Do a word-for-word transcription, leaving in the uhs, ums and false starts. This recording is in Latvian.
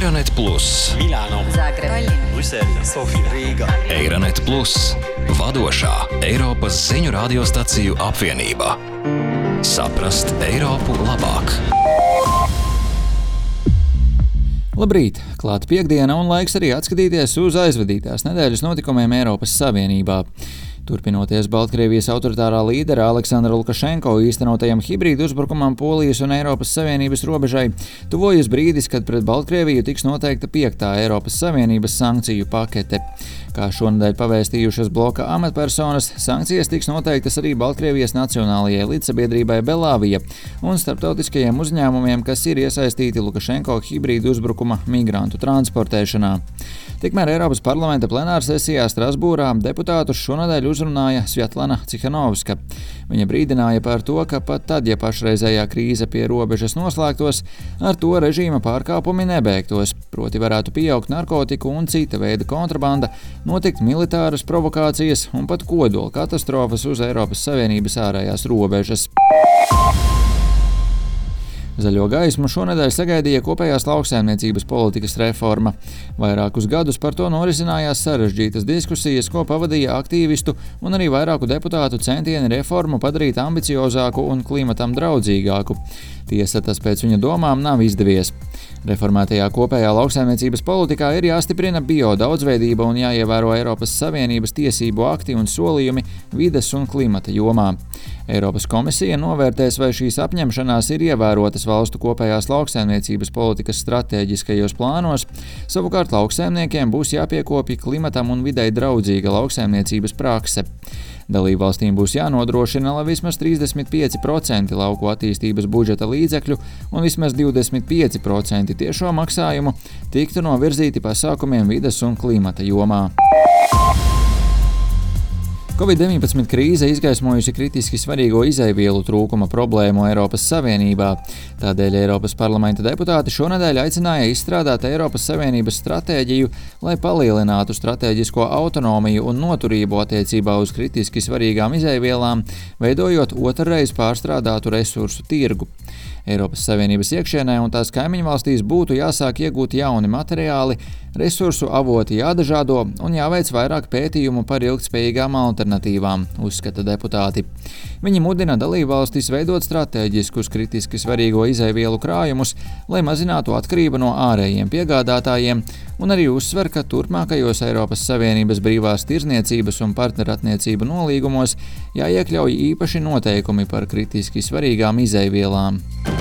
Eironet Plus, Milāno, Zagreba, Brisele, Sofija, Rīga. Eironet Plus, vadošā Eiropas ziņu radiostaciju apvienība. Saprast Eiropu labāk. Labrīt! Klāt piektdiena un laiks arī atskatīties uz aizvadītās nedēļas notikumiem Eiropas Savienībā. Turpinoties Baltkrievijas autoritārā līdera Aleksandra Lukašenko īstenotajam hibrīdu uzbrukumam Polijas un Eiropas Savienības robežai, tuvojas brīdis, kad pret Baltkrieviju tiks noteikta piektā Eiropas Savienības sankciju pakete. Kā šonedēļ pavēstījušas bloka amatpersonas, sankcijas tiks noteiktas arī Baltkrievijas nacionālajai līdzsabiedrībai Belavija un starptautiskajiem uzņēmumiem, kas ir iesaistīti Lukašenko hibrīdu uzbrukuma migrantu transportēšanā. Tikmēr Eiropas parlamenta plenārsesijā Strasbūrā deputātus šonedēļ uzrunāja Svjatlana Cihanovska. Viņa brīdināja par to, ka pat tad, ja pašreizējā krīze pie robežas noslēgtos, ar to režīma pārkāpumi nebeigtos, proti varētu pieaugt narkotiku un cita veida kontrabanda, notikt militāras provokācijas un pat kodola katastrofas uz Eiropas Savienības ārējās robežas. Zaļo gaismu šonedēļ sagaidīja kopējās lauksaimniecības politikas reforma. Vairākus gadus par to norisinājās sarežģītas diskusijas, ko pavadīja aktīvistu un arī vairāku deputātu centieni reformu padarīt ambiciozāku un klimatam draudzīgāku. Tiesa, tas pēc viņa domām nav izdevies. Reformētajā kopējā lauksaimniecības politikā ir jāstiprina bio daudzveidība un jāievēro Eiropas Savienības tiesību akti un solījumi vides un klimata jomā. Eiropas komisija novērtēs, vai šīs apņemšanās ir ievērotas valstu kopējās lauksaimniecības politikas stratēģiskajos plānos, savukārt lauksaimniekiem būs jāpiekopja klimatam un videi draudzīga lauksaimniecības prakse. Dalībvalstīm būs jānodrošina, lai vismaz trīsdesmit pieci procenti lauku attīstības budžeta līdzekļu un vismaz divdesmit pieci procenti tiešo maksājumu tiktu novirzīti pasākumiem vides un klimata jomā. covid deviņpadsmit krīze izgaismojusi kritiski svarīgo izejvielu trūkuma problēmu Eiropas Savienībā. Tādēļ Eiropas parlamenta deputāti šonedēļ aicināja izstrādāt Eiropas Savienības stratēģiju, lai palielinātu stratēģisko autonomiju un noturību attiecībā uz kritiski svarīgām izejvielām, veidojot otrreiz pārstrādātu resursu tirgu. Eiropas Savienības iekšienē un tās kaimiņvalstīs būtu jāsāk iegūt jauni materiāli, resursu avoti jādažādo un jāveic vairāk pētījumu par ilgtspējīgām alternatīvām, uzskata deputāti. Viņi mudina dalībvalstis veidot stratēģiskus kritiski svarīgo izejvielu krājumus, lai mazinātu atkarību no ārējiem piegādātājiem, un arī uzsver, ka turpmākajos Eiropas Savienības brīvās tirzniecības un partnerattiecību nolīgumos jāiekļauj īpaši noteikumi par kritiski svarīgām izejvielām.